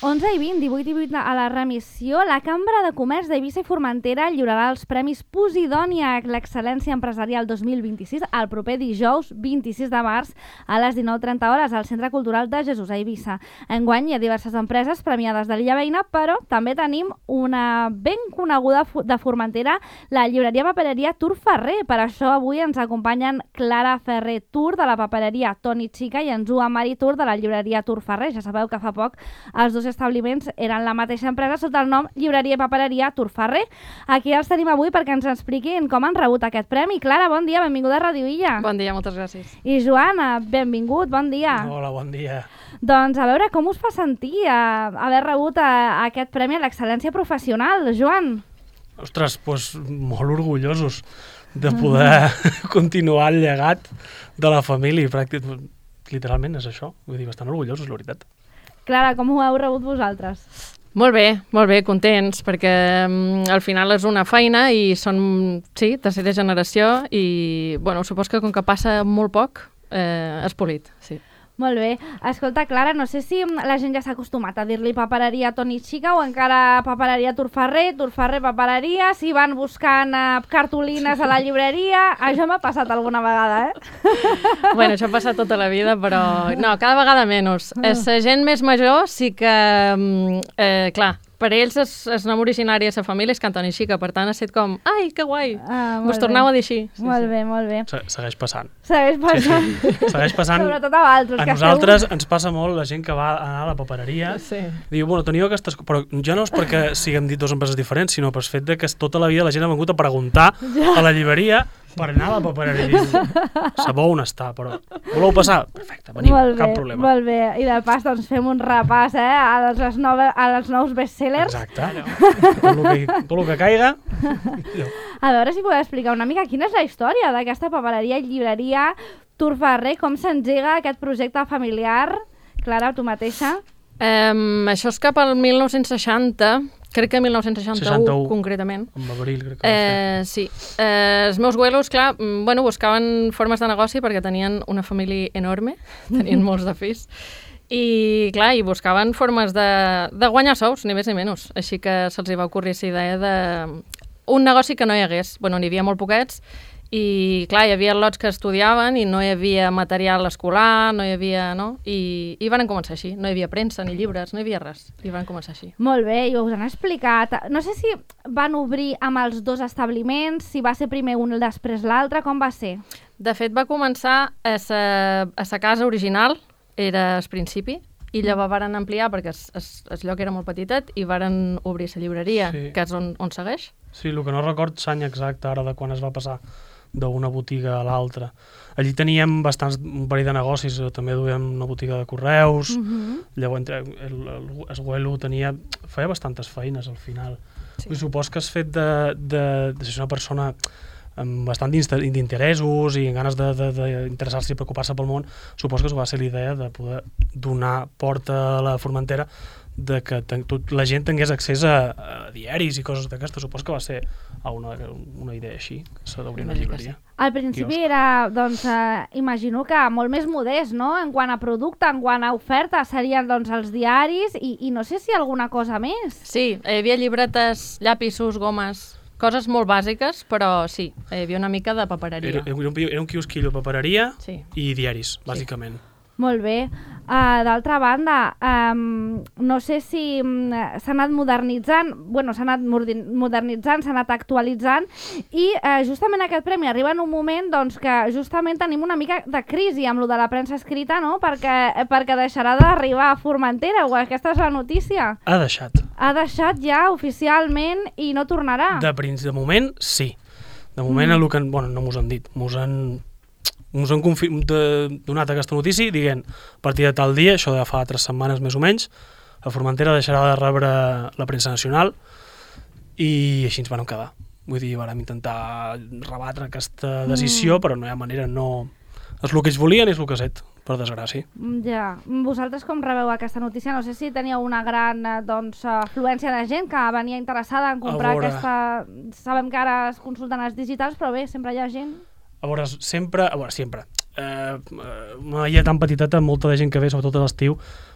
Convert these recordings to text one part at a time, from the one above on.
11 i 20, 18 i 20 a la remissió, la Cambra de Comerç d'Eivissa i Formentera lliurarà els Premis Posidònia l'Excel·lència Empresarial 2026 el proper dijous 26 de març a les 19:30 al Centre Cultural de Jesús a Eivissa. Enguany hi ha diverses empreses premiades de l'illa veïna, però també tenim una ben coneguda de Formentera, la llibreria papereria Tur Ferrer. Per això avui ens acompanyen Clara Ferrer Tur de la papereria Toni Xica i en Joan Mari Tur de la llibreria Tur Ferrer. Ja sabeu que fa poc els dos establiments eren la mateixa empresa sota el nom Llibreria i Papereria Tur Ferrer. Aquí els tenim avui perquè ens expliquin com han rebut aquest premi. Clara, bon dia, benvinguda a Ràdio Illa. Bon dia, moltes gràcies. I Joan, benvingut, bon dia. Hola, bon dia. Doncs a veure, com us fa sentir haver rebut aquest premi a l'excel·lència professional, Joan? Ostres, doncs molt orgullosos de poder continuar el llegat de la família. Literalment és això, vull dir, bastant orgullosos, la veritat. Clara, com ho heu rebut vosaltres? Molt bé, contents, perquè al final és una feina i són, sí, tercera generació i, bueno, supos que com que passa molt poc, és polit, sí. Molt bé. Escolta, Clara, no sé si la gent ja s'ha acostumat a dir-li papereria Toni Xica o encara papereria Tur Ferrer papereria, si van buscant cartolines a la llibreria. Això m'ha passat alguna vegada, Bueno, això ha passat tota la vida, però no, cada vegada menys. La gent més major sí que, clar, per ells el nom originari de la família és Toni Xica, per tant ha estat com, ai, que guai, vos torneu a dir així. Molt bé, molt bé. Segueix passant. Segueix passant. Sí. Segueix passant. Sobretot a vosaltres. A nosaltres ens passa molt la gent que va anar a la papereria. Sí. Diu, bueno, teniu aquestes... Però ja no és perquè siguem dit dues empreses diferents, sinó pel fet de que tota la vida la gent ha vingut a preguntar a la llibreria per anar a la papereria. Sabeu on està, però voleu passar? Perfecte, venim, cap problema. Molt bé, i de pas doncs fem un repàs als nous bestsellers. Exacte, tot el que caiga. A veure si podeu explicar una mica quina és la història d'aquesta papereria i llibreria Tur Ferrer, com s'engega aquest projecte familiar. Clara, tu mateixa? Això és cap al 1960, crec que 1961 concretament. En abril, crec que va ser. Sí. Els meus abuelos, clar, buscaven formes de negoci perquè tenien una família enorme, tenien molts de fills, i clar, i buscaven formes de guanyar sous, ni més ni menys. Així que se'ls va ocórrer la idea d'un negoci que no hi hagués. Bueno, n'hi havia molt poquets, i clar, hi havia lots que estudiaven i no hi havia material escolar, no hi havia, no? I van començar així. No hi havia premsa ni llibres, no hi havia res. I van començar així. Molt bé, i us han explicat. No sé si van obrir amb els dos establiments, si va ser primer un i després l'altre, com va ser? De fet, va començar a sa casa original, era al principi, i llavors varen ampliar perquè el lloc era molt petitet i varen obrir la llibreria, sí, que és on segueix. Sí, el que no record l'any exacte ara de quan es va passar d'una botiga a l'altra. Allí teníem un parell de negocis, també duíem una botiga de correus, llavors el abuelo feia bastantes feines al final. Sí. I supos que has fet de ser una persona amb bastant d'interessos i amb ganes d'interessar-se i preocupar-se pel món, supos que va ser l'idea de poder donar porta a la Formentera de que la gent tingués accés a diaris i coses d'aquestes. Supos que va ser una idea així, que s'ha d'obrir una llibreria. Al principi era, doncs, imagino que molt més modest, no? En quant a producte, en quant a oferta, serien doncs els diaris i no sé si alguna cosa més. Sí, hi havia llibretes, llapisos, gomes, coses molt bàsiques, però sí, hi havia una mica de papereria. Era un quiosquillo de papereria, sí, i diaris, bàsicament. Sí. Molt bé. D'altra banda, no sé si s'ha anat modernitzant, s'ha anat actualitzant i justament aquest premi arriba en un moment doncs, que justament tenim una mica de crisi amb lo de la premsa escrita, no? Perquè deixarà d'arribar a Formentera, o aquesta és la notícia. Ha deixat. Ha deixat ja oficialment i no tornarà. De moment, sí. De moment, no mos han dit, mos han donat aquesta notícia dient, a partir de tal dia, això de fa 3 setmanes més o menys, a Formentera deixarà de rebre la premsa nacional i així ens vam quedar. Vull dir, vam intentar rebatre aquesta decisió, però no hi ha manera, no... És el que ells volien i és el que ha set, per desgràcia. Ja. Vosaltres com rebeu aquesta notícia? No sé si teníeu una gran afluència de gent que venia interessada en comprar aquesta... Sabem que ara es consulten els digitals, però bé, sempre hi ha gent... A veure, sempre, una illa tan petiteta, molta de gent que ve, sobretot a l'estiu,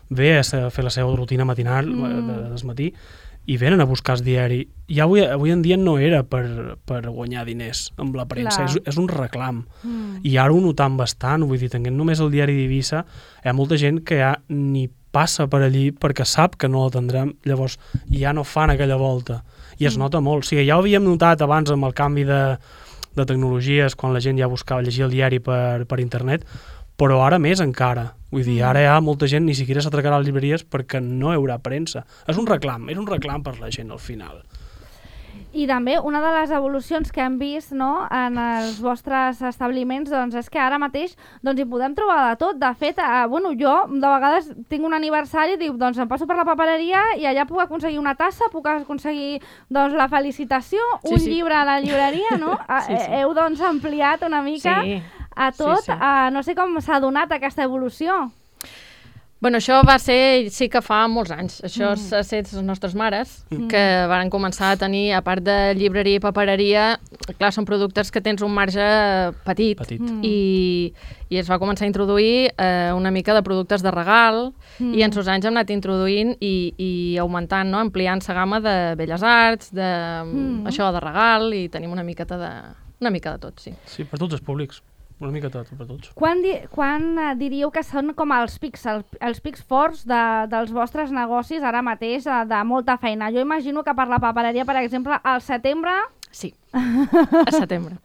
ve a fer la seva rutina matinal del matí i venen a buscar el diari. I avui en dia no era per guanyar diners amb la premsa, és un reclam. I ara ho notam bastant, vull dir, tenint només el diari d'Eivissa, hi ha molta gent que ja ni passa per allí perquè sap que no el tindrem, llavors ja no fan aquella volta. I es nota molt. O sigui, ja ho havíem notat abans amb el canvi de tecnologies, quan la gent ja buscava llegir el diari per internet, però ara més encara. Vull dir, ara ja molta gent ni siquiera s'atracarà a les llibreries perquè no hi haurà premsa. És un reclam per la gent al final. I també una de les evolucions que hem vist, no, en els vostres establiments, doncs, és que ara mateix hi podem trobar de tot. De fet, jo de vegades tinc un aniversari i dic, doncs em passo per la papereria i allà puc aconseguir una tassa, puc aconseguir la felicitació, un llibre a la llibreria, no? Heu ampliat una mica a tot. No sé com s'ha donat aquesta evolució. Bueno, això va ser, sí que fa molts anys. Això ha estat les nostres mares, que van començar a tenir, a part de llibreria i papereria, clar, són productes que tens un marge petit. I es va començar a introduir una mica de productes de regal, i en els anys hem anat introduint i augmentant, no? Ampliant la gamma de belles arts, això de regal, i tenim una mica de tot, sí. Sí, per tots els públics. Una mica tot, per tots. Quan diríeu que són com els pics forts dels vostres negocis ara mateix, de molta feina? Jo imagino que per la papereria, per exemple, al setembre... Sí, a setembre.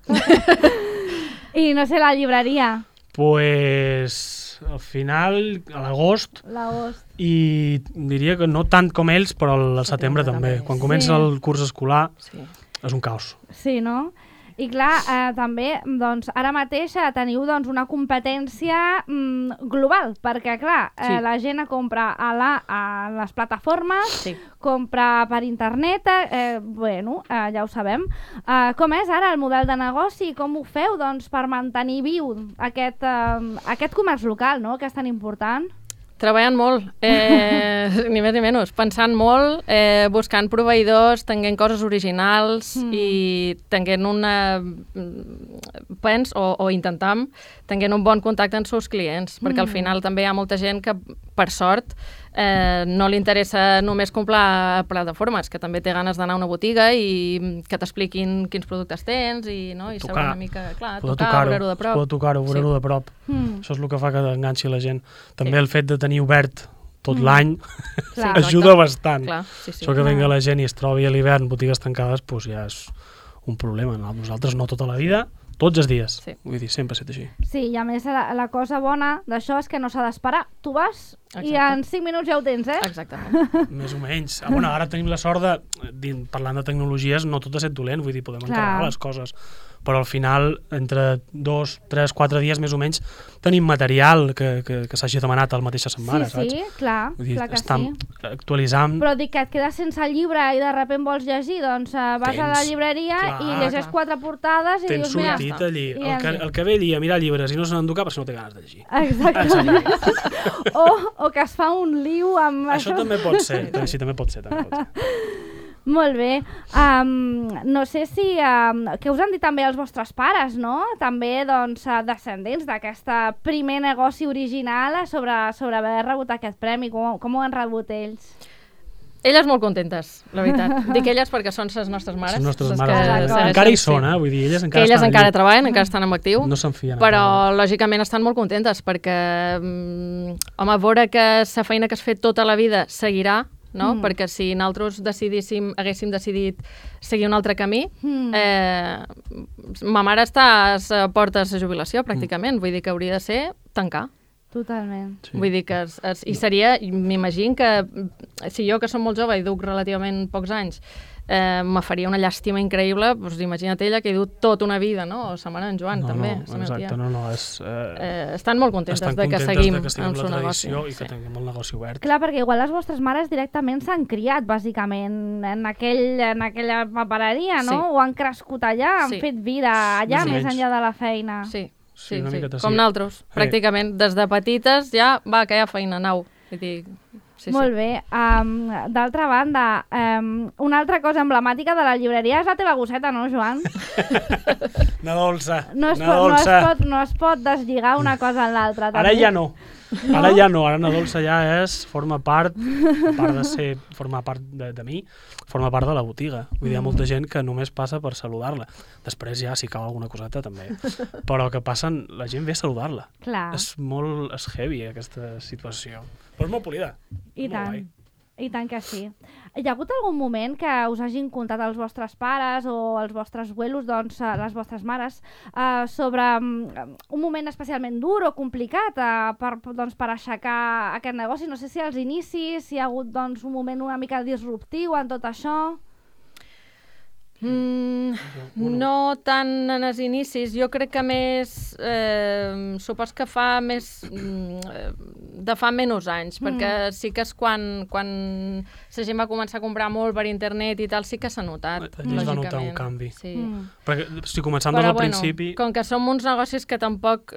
I no sé, la llibreria? Pues al final, a l'agost, i diria que no tant com ells, però al setembre també. Quan comença el curs escolar és un caos. Sí, no? I clar, també, doncs, ara mateix teniu una competència global, perquè clar, la gent compra a les plataformes, compra per internet, ja ho sabem. Com és ara el model de negoci? Com ho feu per mantenir viu aquest comerç local, no?, que és tan important? Treballant molt, ni més ni menys, pensant molt, buscant proveïdors, tenint coses originals i tenint o intentam tenint un bon contacte amb els seus clients, perquè al final també hi ha molta gent que, per sort, no li interessa només comprar plataformes, que també té ganes d'anar a una botiga i que t'expliquin quins productes tens i saber una mica, tocar, veure-ho de prop. Veure-ho de prop. Això és el que fa que enganxi la gent. També el fet de tenir obert tot l'any ajuda bastant. Això que venga la gent i es trobi a l'hivern botigues tancades, doncs ja és un problema. Nosaltres no tota la vida, tots els dies. Vull dir, sempre ha estat així. Sí, i a més la cosa bona d'això és que no s'ha d'esperar. Tu vas i en 5 minuts ja ho tens, Exactament. Més o menys. Ara tenim la sort de, parlant de tecnologies, no tot ha estat dolent, vull dir, podem encarregar les coses. Però al final, entre 2, 3, 4 dies més o menys, tenim material que s'hagi demanat a la mateixa setmana, saps? Sí, clar, clar que sí. Actualitzant... Però dic que et quedes sense el llibre i de sobte vols llegir, doncs vas a la llibreria i llegeix 4 portades i dius, mira... Tens sortit allí. El que ve allí a mirar llibres i no se n'enduca perquè no té ganes de llegir. Exacte. O que es fa un liu amb això. Això també pot ser. Sí, també pot ser. Molt bé. No sé si... Què us han dit també els vostres pares, no? També, doncs, descendents d'aquest primer negoci original sobre haver rebut aquest premi. Com ho han rebut ells? Elles molt contentes, la veritat. Dic elles perquè són les nostres mares. Les nostres mares. Encara hi són, vull dir, elles encara estan allà. Elles encara treballen, encara estan en actiu. No s'enfien. Però, lògicament, estan molt contentes perquè, home, veure que la feina que has fet tota la vida seguirà, no? Perquè si nosaltres haguéssim decidit seguir un altre camí, ma mare està a les portes de jubilació, pràcticament. Vull dir que hauria de ser tancar. Totalment. Vull dir que i seria, m'imagino que si jo, que som molt jove i duc relativament pocs anys, me faria una llàstima increïble, doncs imagina't ella que hi du tota una vida, no? O sa mare en Joan, també. Estan molt contentes de que seguim en el seu negoci. I que tinguem el negoci obert. Clar, perquè igual les vostres mares directament s'han criat, bàsicament, en aquella papereria, no? O han crescut allà, han fet vida allà, més enllà de la feina. Sí. Sí, com nosaltres, pràcticament. Des de petites ja va, que hi ha feina, anau. Molt bé. D'altra banda, una altra cosa emblemàtica de la llibreria és la teva gosseta, no, Joan? Una dolça. No es pot deslligar una cosa en l'altra. Ara ja no. Ara ja no, ara Ana Dolça ja forma part, a part de formar part de mi, forma part de la botiga. Vull dir, hi ha molta gent que només passa per saludar-la. Després ja, si cal alguna coseta, també. Però que passen, la gent ve a saludar-la. Clar. És heavy, aquesta situació. Però és molt polida. I molt tant. guai. I tant que sí. Hi ha hagut algun moment que us hagin contat els vostres pares o els vostres abuelos, doncs les vostres mares, sobre un moment especialment dur o complicat per aixecar aquest negoci? No sé si als inicis hi ha hagut doncs, un moment una mica disruptiu en tot això. No tant en els inicis, jo crec que més supos que fa més de fa menys anys, perquè sí que és quan la gent va començar a comprar molt per internet i tal, sí que s'ha notat, allí es va notar un canvi. Sí. Perquè si començant des del principi... Com que som uns negocis que tampoc...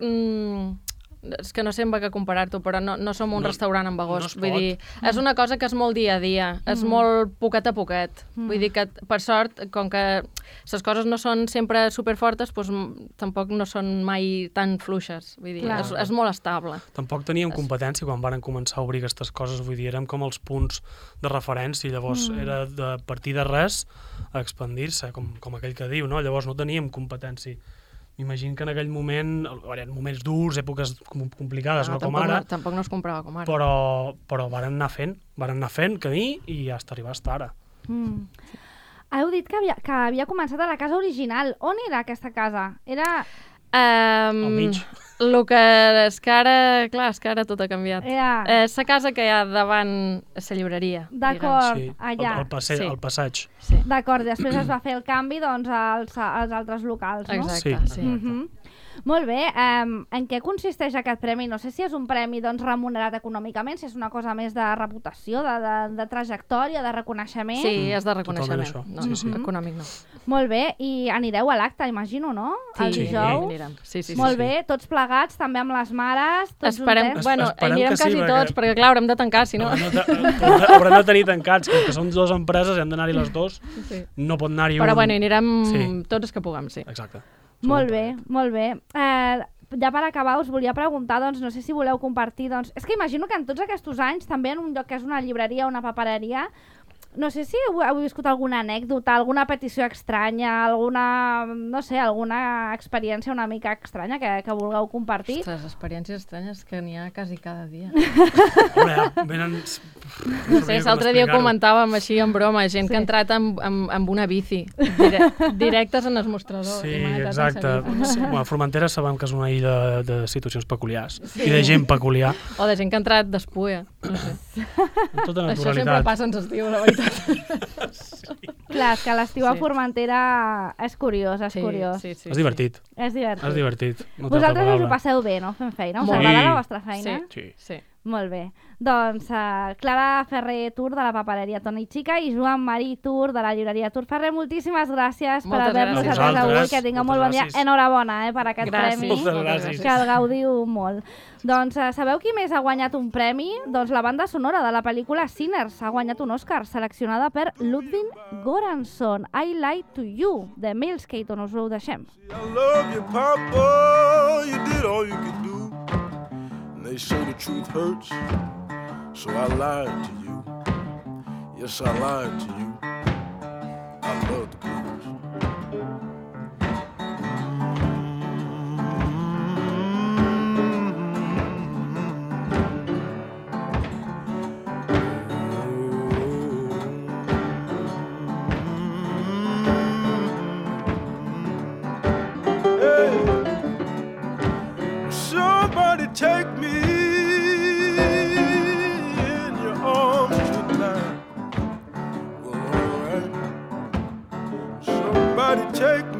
és que no sé amb què comparar-t'ho, però no som un restaurant amb agost. Vull dir, és una cosa que és molt dia a dia, és molt poquet a poquet. Vull dir que, per sort, com que les coses no són sempre superfortes, doncs tampoc no són mai tan fluixes. Vull dir, és molt estable. Tampoc teníem competència quan varen començar a obrir aquestes coses. Vull dir, érem com els punts de referència. Llavors era de partir de res a expandir-se, com aquell que diu, no? Llavors no teníem competència. M'imagino que en aquell moment, eren moments durs, èpoques complicades, no com ara. Tampoc no es comprava com ara. Però varen anar fent camí i hasta arribar fins ara. Heu dit que havia començat a la casa original. On era aquesta casa? Era... Al mig. El que és que ara, clar, és que ara tot ha canviat. És la casa que hi ha davant la llibreria. D'acord, sí, allà. El passeig. Sí. D'acord, després es va fer el canvi doncs, als altres locals, no? Exacte, sí. Molt bé, en què consisteix aquest premi? No sé si és un premi doncs, remunerat econòmicament, si és una cosa més de reputació, de trajectòria, de reconeixement. Sí, és de reconeixement. No, sí. Econòmic no. Molt bé, i anireu a l'acte, imagino, no? Sí, el dijous. Anirem. Sí. Molt bé, tots plegats, també amb les mares, tots juntets. Bueno, anirem quasi tots, perquè clar, haurem de tancar, si no... Haurem de tenir tancats, que som dues empreses i hem d'anar-hi les dues. No pot anar-hi un... Però bueno, anirem tots els que puguem, sí. Exacte. Molt bé, molt bé. Ja per acabar us volia preguntar, doncs, no sé si voleu compartir, doncs, és que imagino que en tots aquests anys, també en un lloc que és una llibreria o una papereria, no sé si heu viscut alguna anècdota, alguna petició estranya, alguna experiència una mica estranya que vulgueu compartir. Ostres, experiències estranyes que n'hi ha quasi cada dia. Venen... No sé, l'altre dia comentàvem així en broma, gent que ha entrat amb una bici, directes en el mostrador. Sí, exacte. A Formentera sabem que és una illa de situacions peculiars i de gent peculiar. O de gent que ha entrat d'espuia. No sé. Amb tota naturalitat. Això sempre passa en l'estiu, la veritat. Clar, és que l'estiu a Formentera és curiós, és curiós. És divertit. És divertit. Vosaltres us ho passeu bé, no? Fent feina. Us agrada la vostra feina? Sí. Molt bé. Doncs Clara Ferrer Tur, de la papereria Toni Chica, i Joan Marí Tur, de la llibreria Tur Ferrer. Moltíssimes gràcies per haver-nos atès avui. Que tingueu molt bon dia. Enhorabona per aquest premi. Moltes gràcies. Que el gaudiu molt. Doncs sabeu qui més ha guanyat un premi? Doncs la banda sonora de la pel·lícula Sinners ha guanyat un Òscar, seleccionada per Ludwig Göransson. I Lie to You, de Miles Caton. Us ho deixem. I love you, Papa. You did all you could do. They say the truth hurts, so I lied to you. Yes, I lied to you. I love the blues. Somebody take me in your arms tonight. Well, all right. Somebody take me.